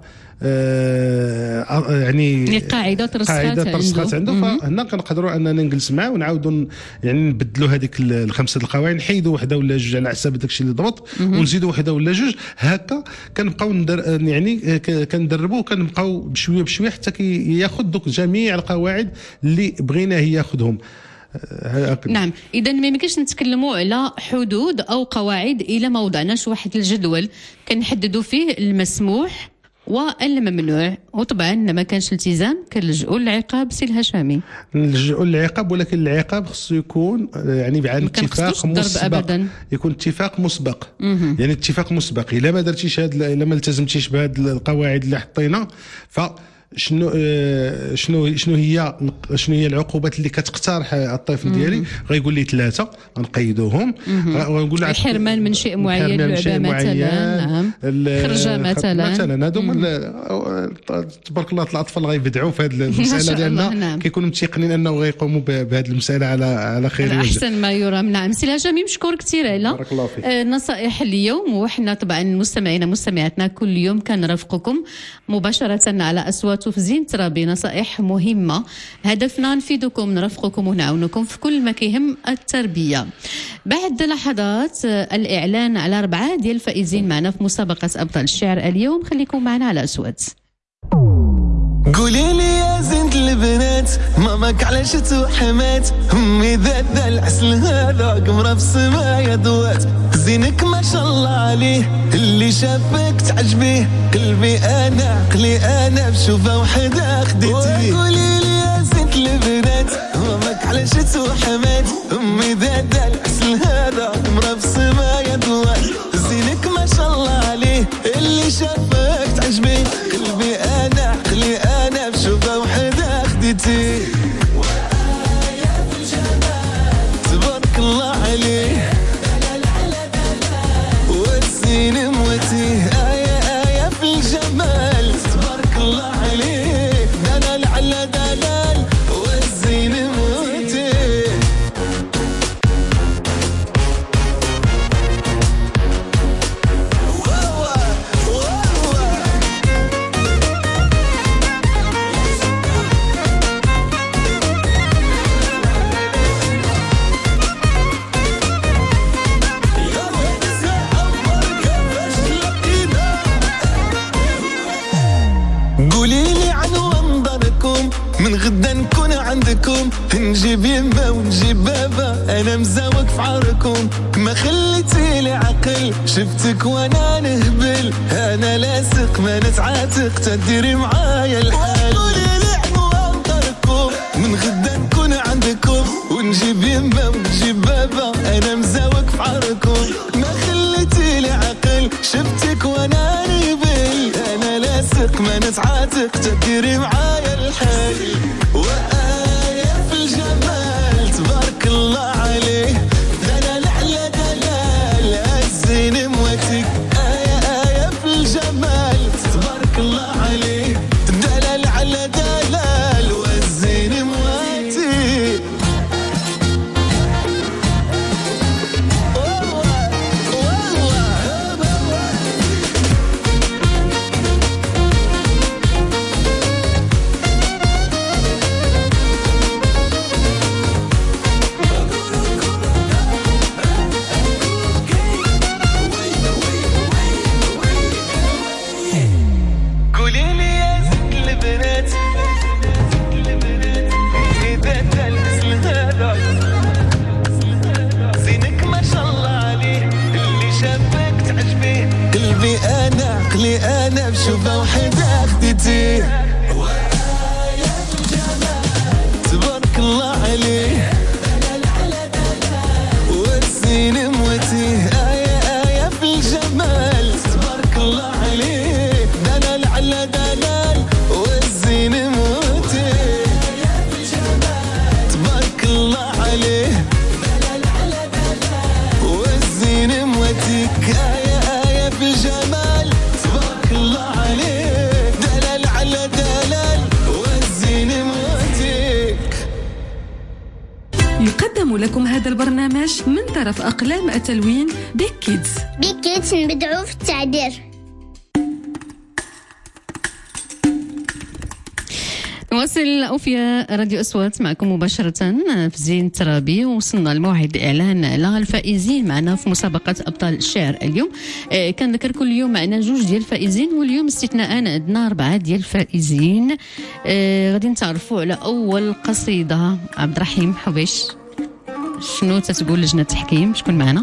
آه يعني قاعده ترسخات قاعده ترسخات عنده, عنده فهنا كنقدروا اننا نجلس معاه ونعاودوا يعني نبدلوا هذيك الخمسه القواعد، نحيدوا وحده ولا جوج على حساب داكشي اللي ضبط ونزيدوا وحده ولا جوج. هكا كنبقاو ندر يعني كندربوا وكنبقاو بشويه بشويه حتى كياخذ دوك جميع القواعد اللي بغيناه ياخذهم. نعم، اذا ما يمكنش نتكلموا على حدود او قواعد الا ما وضعناش واحد الجدول كنحددوا فيه المسموح والممنوع، وطبعا لما كانش التزام كنلجؤوا للعقاب. سي الهشامي نلجؤوا للعقاب، ولكن العقاب خصو يكون يعني بعد اتفاق مسبق، يكون اتفاق مسبق. يعني اتفاق مسبق، الا ما درتيش هاد الا ما التزمتيش بهاد القواعد اللي حطينا ف شنو شنو شنو هي شنو هي العقوبات اللي كتقترح الطفل ديالي؟ غيقول لي ثلاثه غنقيدوهم، غنقول له الحرمان من شيء معين، لعبه مثلا، نعم، خرجه مثلا مثلا هذوما تبارك الله الاطفال غيبدعوا في هذه المساله ديالنا. نعم. كيكونوا متيقنين انه غيقوموا بهذه المساله على على خير وجه، احسن ما يرام. نعم سي الهشامي مشكور كثير على بارك الله فيك نصائح اليوم، وحنا طبعا مستمعينا مستمعاتنا كل يوم كنرافقكم مباشره على اصوات في زين ترابي. نصائح مهمة، هدفنا نفيدكم نرافقكم ونعاونكم في كل ما كيهم التربية. بعد لحظات الإعلان على أربعة ديال الفائزين معنا في مسابقة أبطال الشعر اليوم. خليكم معنا على أصوات. قولي لي يا زينة البنات ماماك علاش توحمات، امي ذات العسل هذا قمرة في السما يضوات، زينك ما شاء الله عليه اللي شافك تعجبيه، قلبي انا عقلي انا بشوفه وحده خديتيه. قولي لي يا زينة البنات ماماك علاش توحمات، امي ذات العسل هذا قمرة في السما يضوات، زينك ما شاء الله عليه اللي شافك تعجبيه، قلبي انا عقلي انا بشوفه وحده خديتيه. وآية في الجمال تبارك الله عليه، والزين موتيه. آية آية في الجمال تبارك الله عليه، دلال على دلال والزين موتيه. قوليلي عنوان داركم من غدا نكون عندكم، نجيب يما ونجيب بابا انا مزاوق في عاركم، ما خليتي لي عقل شفتك وانا نهبل، انا لاصق ما نتعاتق تديري معايا الحال. قوليلي عنوان داركم من غدا نكون عندكم، ونجيب يما ونجيب بابا انا مزاوق في عاركم، ما خليتي لي عقل شفتك وانا نهبل، انا لاصق ما نتعاتق تديري معايا الحال. وآية في الجمال تبارك الله عليه، دلال على دلال الزين مواتيك. آية آية في الجمال تبارك الله عليه، دلال على دلال والزين مواتيك. يقدم لكم هذا البرنامج من طرف أقلام التلوين بيك كيدز. بيك كيدز نبدعو في التعبير. نواصل أوفياء راديو أصوات معكم مباشرة في زين الترابي. وصلنا لموعد إعلان على الفائزين معنا في مسابقة أبطال الشعر اليوم. آه كان ذكر كل يوم معنا جوج ديال الفائزين، واليوم استثناء عندنا أربعة ديال الفائزين. آه غادي نتعرفوا على أول قصيدة. عبد الرحيم حبيش، شنو تتقول لجنة التحكيم؟ شكون معنا؟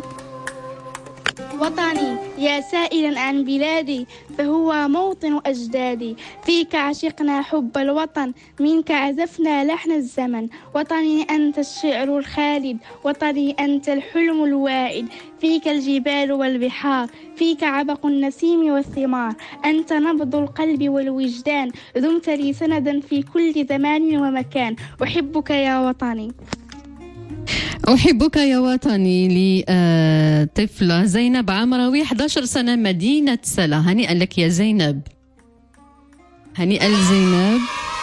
وطني يا سائلا عن بلادي فهو موطن أجدادي، فيك عشقنا حب الوطن منك عزفنا لحن الزمن. وطني أنت الشعر الخالد، وطني أنت الحلم الوائد، فيك الجبال والبحار، فيك عبق النسيم والثمار، أنت نبض القلب والوجدان، دمت لي سندا في كل زمان ومكان. أحبك يا وطني. أحبك يا وطني لطفلة زينب عمراوي أحد عشر سنة مدينة سلا. هنيئا لك يا زينب، هنيئا لزينب.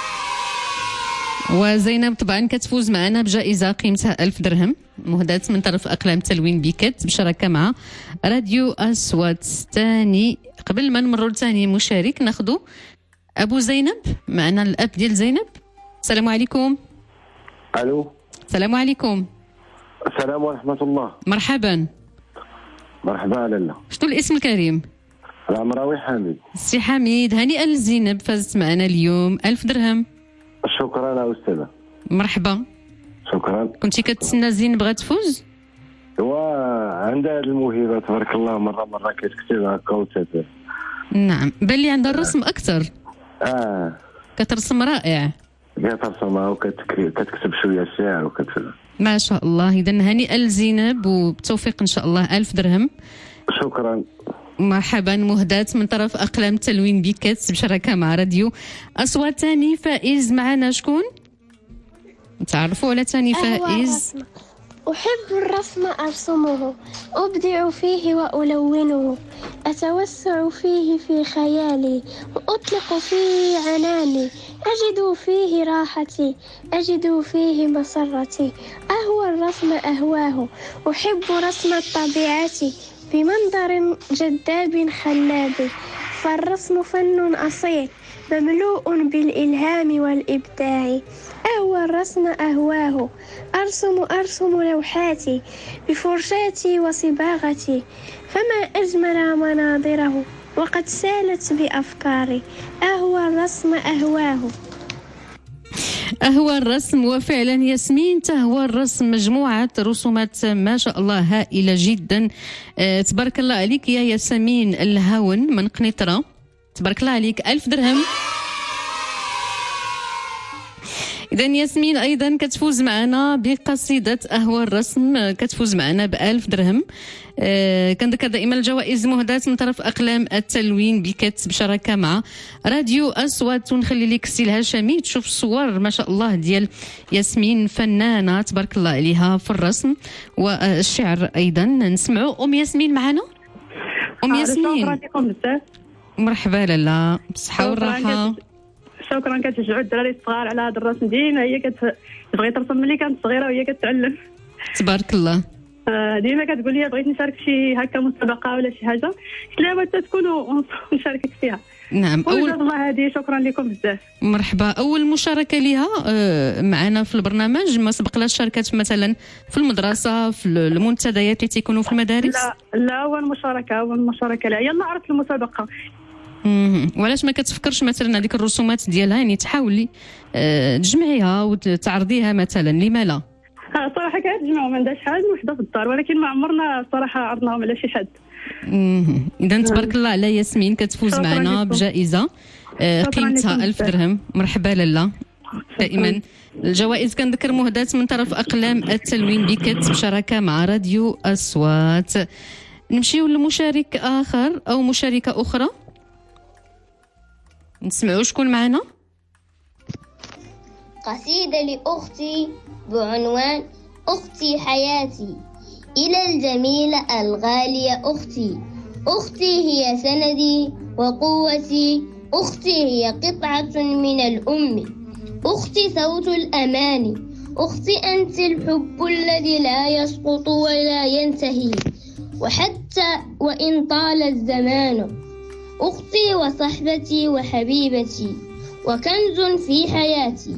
وزينب طبعا كتفوز معنا بجائزة قيمتها ألف درهم مهداة من طرف أقلام تلوين بيكت بشراكة مع راديو أصوات. ثاني قبل ما نمروا لثاني مشارك ناخذوا أبو زينب معنا، الأب ديال زينب. السلام عليكم. ألو. السلام عليكم. السلام ورحمة الله. مرحبا. مرحبا لاله. شنو الاسم الكريم؟ العمراوي حميد. سي حميد، هنيئا لزينب، فازت معنا اليوم ألف درهم. شكرا يا أستاذة. مرحبا. شكرا. كنتي كتسنى زينب غا تفوز؟ وعندها الموهبة تبارك الله، مرة مرة كتكتب هكا وتت. نعم، بان لي عندها الرسم أكثر. اه كترسم رائع. كترسم وكتكتب شوية شعر وكتب. ما شاء الله. إذا هنيئا لزينب وبالتوفيق إن شاء الله. ألف درهم. شكرا. مرحبا، مهداة من طرف أقلام تلوين بيكت بشراكة مع راديو أصوات. ثاني فائز معنا شكون؟ تعرفوا على ثاني فائز؟ أحب الرسم أرسمه، أبدع فيه وألونه، أتوسع فيه في خيالي وأطلق فيه عناني، أجد فيه راحتي، أجد فيه مسرتي، أهوى الرسم أهواه، أحب رسم الطبيعة بمنظر جذاب خلاب، فالرسم فن أصيل مملوء بالإلهام والإبداع، أهوى الرسم أهواه، أرسم أرسم لوحاتي بفرشاتي وصباغتي، فما أجمل مناظره وقد سالت بأفكاري، أهوى الرسم أهواه. أهوى الرسم، وفعلا ياسمين تهوى الرسم، مجموعة رسومات ما شاء الله هائلة جدا. أه تبارك الله عليك يا ياسمين الهون من قنيطرة، تبارك الله عليك. ألف درهم. إذا ياسمين أيضا كتفوز معنا بقصيدة أهوى الرسم، كتفوز معنا بألف درهم. آه كنذكر دائما الجوائز مهداة من طرف أقلام التلوين بكت بشراكة مع راديو أصوات. ونخلي لك السي الهاشمي تشوف الصور ما شاء الله ديال ياسمين، فنانة تبارك الله عليها في الرسم والشعر أيضا. نسمعوا أم ياسمين معنا. أم ياسمين مرحبا لاله، بالصحة والراحة. شكرا. كتشجعوا الدراري الصغار على هذا الرسم، ديما هي كتبغي ترسم ملي كانت صغيره وهي كتعلم. تبارك الله. ديما كتقول لي بغيت نشارك شي هكا مسابقه ولا شي حاجه، قلت لها تكون ونشاركك فيها. نعم. اول الله هذه. شكرا لكم بزاف. مرحبا. اول مشاركه لها معنا في البرنامج، ما سبق لها شاركت مثلا في المدرسه في المنتديات اللي تيكونوا في المدارس؟ لا لا، اول مشاركه اول مشاركه لها. يلا عرفت المسابقه. امم وعلاش ما كتفكرش مثلا هذيك الرسومات ديالها يعني تحاولي أه تجمعيها وتعرضيها مثلا؟ لما لا؟ صراحه كنجمعهم عندها شحال وحده في الدار، ولكن ما عمرنا صراحه عرضناهم على شي حد. اذا تبارك الله على ياسمين، كتفوز معنا بجائزه أه قيمتها ألف درهم. مرحبا لاله. دائما الجوائز كنذكر مهداة من طرف أقلام التلوين بكت بشراكه مع راديو أصوات. نمشيو لمشارك آخر أو مشاركة أخرى، نسمعوا شكون معنا. قصيدة لأختي بعنوان أختي حياتي. إلى الجميلة الغالية أختي، أختي هي سندي وقوتي، أختي هي قطعة من الأم، أختي صوت الأمان، أختي أنت الحب الذي لا يسقط ولا ينتهي وحتى وإن طال الزمان، أختي وصحبتي وحبيبتي وكنز في حياتي.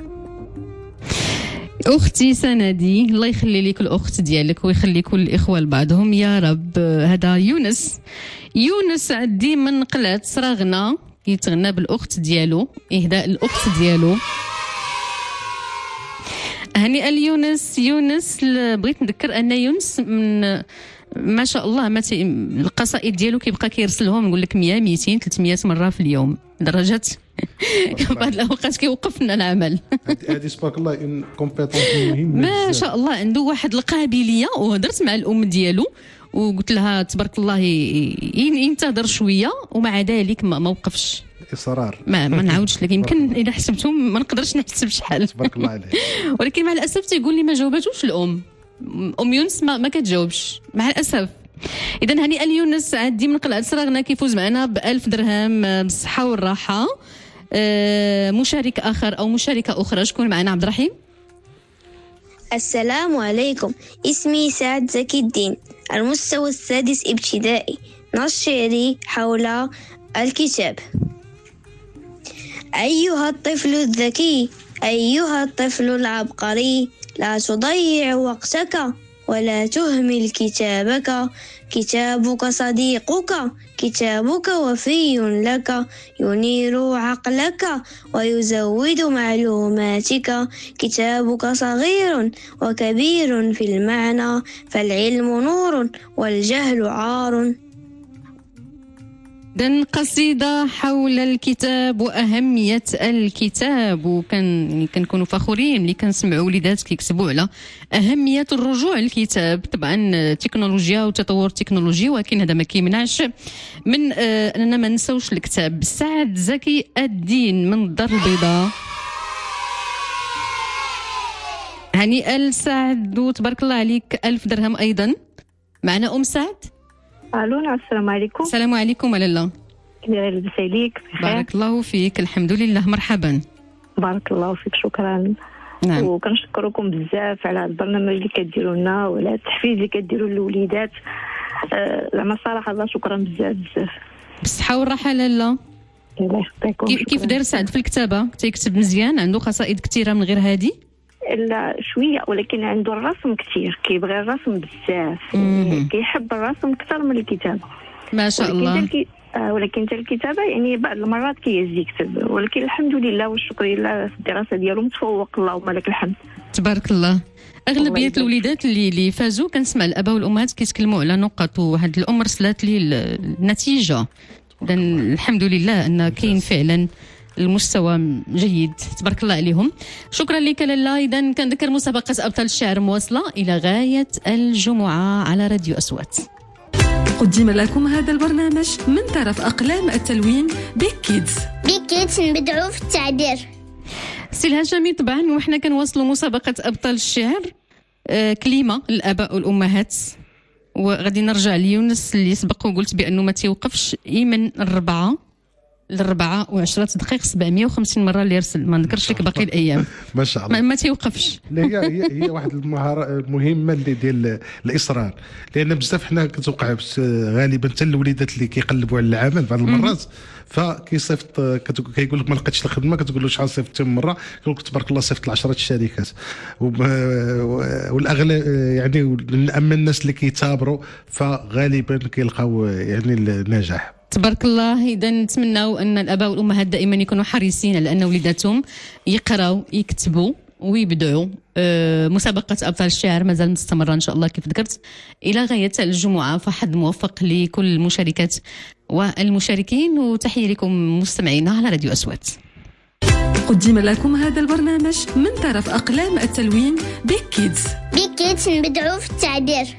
اختي سندي، الله يخلي لك الاخت ديالك ويخلي كل الاخوه لبعضهم يا رب. هذا يونس يونس عندي من قلعه صراغنا كيتغنى بالاخت ديالو، اهداء الاخت ديالو. هنيئا ليونس. يونس بغيت نذكر ان يونس من ما شاء الله ما تي... القصائد ديالو كيبقى كيرسلهم نقول لك مية ميتين ثلاثمية مره في اليوم لدرجه بعض الاوقات كيوقف لنا العمل. هذه سبارك الله ان كومبيتونس مهمه ما شاء الله، عنده واحد القابليه. وهضرت مع الام ديالو وقلت لها تبارك الله ينتظر شويه، ومع ذلك ما وقفش. اصرار ما ما نعاودش لك، يمكن اذا حسبتهم ما نقدرش نحسب شحال. تبارك الله عليك. ولكن مع الاسف تيقول لي ما جاوباتوش الام ام يونس، ما, ما كتجاوبش مع الاسف. اذا هنيئا ليونس عادي من قلعه صراغنا كيفوز معنا بألف درهم بالصحه والراحه. أه مشارك اخر او مشاركه اخرى، شكون معنا؟ عبد الرحيم. السلام عليكم، اسمي سعد زكي الدين، المستوى السادس ابتدائي. نص شعري حول الكتاب. أيها الطفل الذكي، أيها الطفل العبقري، لا تضيع وقتك ولا تهمل كتابك. كتابك صديقك، كتابك وفي لك، ينير عقلك ويزود معلوماتك. كتابك صغير وكبير في المعنى، فالعلم نور والجهل عار. إذن قصيدة حول الكتاب وأهمية الكتاب، وكان كنكونوا فخورين ملي كنسمعوا وليدات كيكتبوا على أهمية الرجوع للكتاب. طبعا التكنولوجيا وتطور التكنولوجي، ولكن هذا ما كيمنعش من آه أننا ما نساوش الكتاب. سعد زكي الدين من الدار البيضاء، هنيئا لسعد وتبارك الله عليك. ألف درهم أيضا. معنا أم سعد. الو، السلام عليكم. السلام عليكم لاله. لاباس عليك؟ بارك الله فيك. الحمد لله. مرحبا. بارك الله فيك. شكرا. نعم. وكنشكركم بزاف على البرنامج اللي كديروا لنا وعلى التحفيز اللي كديروا للوليدات. زعما أه صراحه الله شكرا بزاف بزاف. بالصحه والراحه لاله. الله يحفظكم. كيف داير سعد في الكتابه؟ تيكتب مزيان؟ عنده قصائد كثيره من غير هذه؟ لا شويه، ولكن عنده الرسم كثير، كيبغي الرسم بزاف، كيحب الرسم اكثر من الكتابه. ما شاء الله. ولكن آه ولكن حتى الكتابه يعني بعض المرات كيهز يكتب، ولكن الحمد لله والشكر لله في الدراسه ديالو متفوق، اللهم لك الحمد. تبارك الله. اغلبيه الوليدات اللي اللي فازوا كنسمع الاباء والامهات كيتكلموا على نقط، وواحد الام رسلات لي النتيجه. اذا الحمد لله ان كاين فعلا المستوى جيد، تبارك الله عليهم. شكرا لك لاله. اذا كنذكر مسابقه ابطال الشعر مواصله الى غايه الجمعه على راديو اصوات. قدم لكم هذا البرنامج من طرف اقلام التلوين بيك كيدز. بيك كيدز نبدعوا في التعبير. سي الهاشمي، طبعا وحنا كنواصلوا مسابقه ابطال الشعر. آه كلمه للاباء والامهات، وغادي نرجع ليونس اللي سبق وقلت بانه ما تيوقفش من الربعه للربعة وعشرة دقائق سبعمية وخمسين مرة اللي يرسل. ما نذكرش لك باقي الأيام. ما شاء الله. ما, ما تيوقفش. لا هي هي هي واحد المهارة المهمة اللي ديال الإصرار، لأن بزاف حنا كتوقع غالبا حتى الوليدات اللي كيقلبوا على العمل بعض المرات فكيصيفط كيقول لك ما لقيتش الخدمة، كتقول له شحال صيفطت مرة، كيقول لك تبارك الله صيفط لعشرة الشركات. والأغلب يعني أما الناس اللي كيتابروا فغالبا كيلقاو يعني النجاح. تبارك الله. اذا نتمناو ان الاباء والامهات دائما يكونوا حريصين على ان وليداتهم يقراوا يكتبوا ويبدعوا. أه مسابقه ابطال الشعر مازال مستمره ان شاء الله كيف ذكرت الى غايه الجمعه، فحد موفق لكل المشاركات والمشاركين، وتحيه لكم مستمعينا على راديو اصوات. قدم لكم هذا البرنامج من طرف اقلام التلوين بيك كيدز. بيك كيدز نبدعوا في التعبير.